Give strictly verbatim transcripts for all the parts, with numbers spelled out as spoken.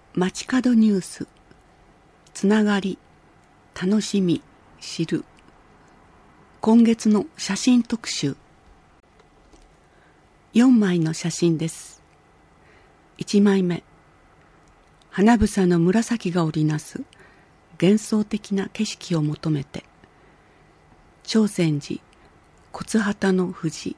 街角ニュース、つながり、楽しみ、知る。今月の写真特集。よんまいの写真です。いちまいめ、花房の紫が織りなす幻想的な景色を求めて。長泉寺骨幡の藤。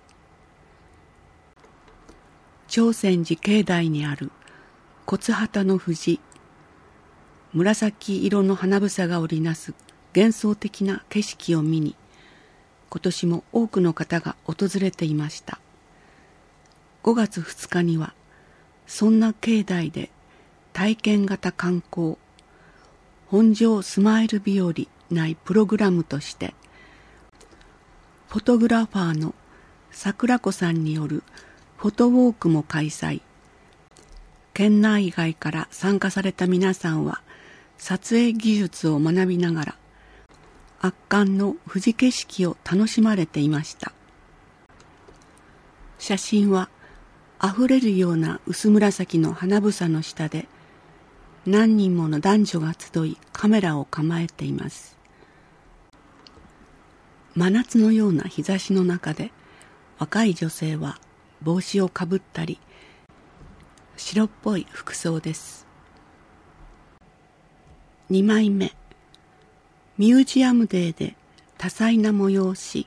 長泉寺境内にある骨幡の藤。紫色の花房が織りなす幻想的な景色を見に、今年も多くの方が訪れていました。ごがつふつかには、そんな境内で体験型観光、本庄スマイル日和内プログラムとして、フォトグラファーの桜子さんによるフォトウォークも開催。県内外から参加された皆さんは、撮影技術を学びながら、圧巻の富士景色を楽しまれていました。写真は、あふれるような薄紫の花房の下で、何人もの男女が集いカメラを構えています。真夏のような日差しの中で、若い女性は帽子をかぶったり、白っぽい服装です。にまいめ、ミュージアムデーで多彩な催し。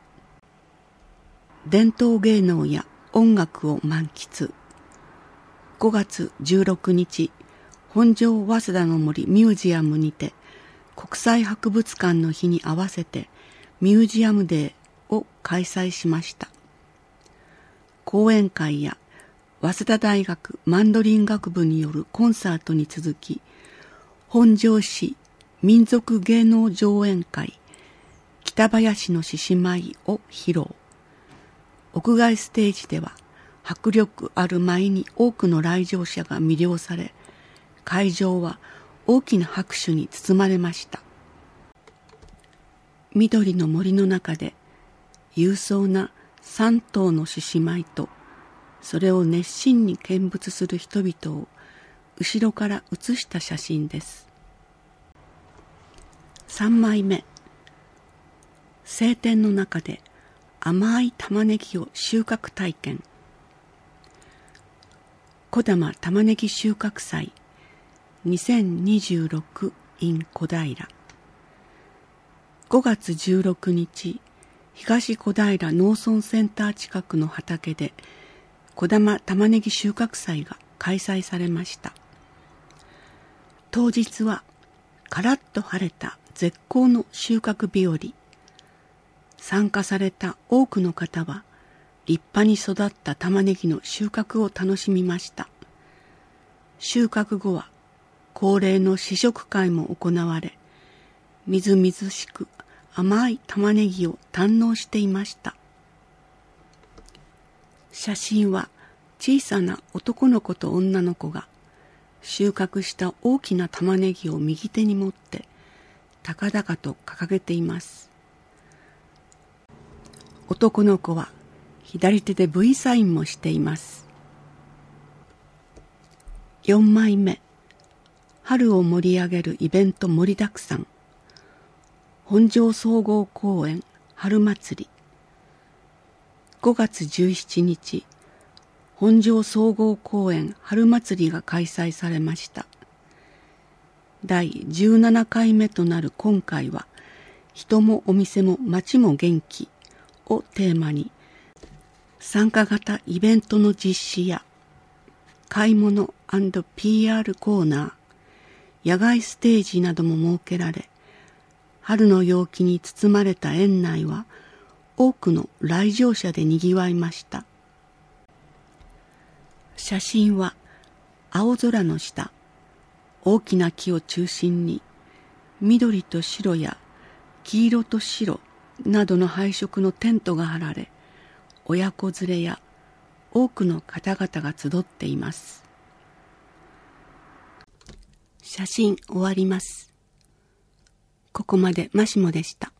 伝統芸能や音楽を満喫。ごがつじゅうろくにち、本庄早稲田の森ミュージアムにて、国際博物館の日に合わせてミュージアムデーを開催しました。講演会や早稲田大学マンドリン学部によるコンサートに続き、本庄市民族芸能上演会北林の獅子舞を披露。屋外ステージでは迫力ある舞に多くの来場者が魅了され、会場は大きな拍手に包まれました。緑の森の中で勇壮な三頭の獅子舞と、それを熱心に見物する人々を後ろから写した写真です。さんまいめ、晴天の中で甘い玉ねぎを収穫体験。小玉玉ねぎ収穫祭にせんにじゅうろく in 小平。ごがつじゅうろくにち、東小平農村センター近くの畑で小玉玉ねぎ収穫祭が開催されました。当日はカラッと晴れた絶好の収穫日和。参加された多くの方は立派に育った玉ねぎの収穫を楽しみました。収穫後は恒例の試食会も行われ、みずみずしく甘い玉ねぎを堪能していました。写真は小さな男の子と女の子が収穫した大きな玉ねぎを右手に持って高々と掲げています。男の子は左手で V サインもしています。よんまいめ、春を盛り上げるイベント盛りだくさん。本庄総合公園春祭り。ごがつじゅうしちにち、本庄総合公園春祭りが開催されました。だいじゅうななかいめとなる今回は、人もお店も街も元気をテーマに、参加型イベントの実施や、買い物&ピーアール コーナー、野外ステージなども設けられ、春の陽気に包まれた園内は、多くの来場者でにぎわいました。写真は青空の下、大きな木を中心に緑と白や黄色と白などの配色のテントが張られ、親子連れや多くの方々が集っています。写真終わります。ここまでマシモでした。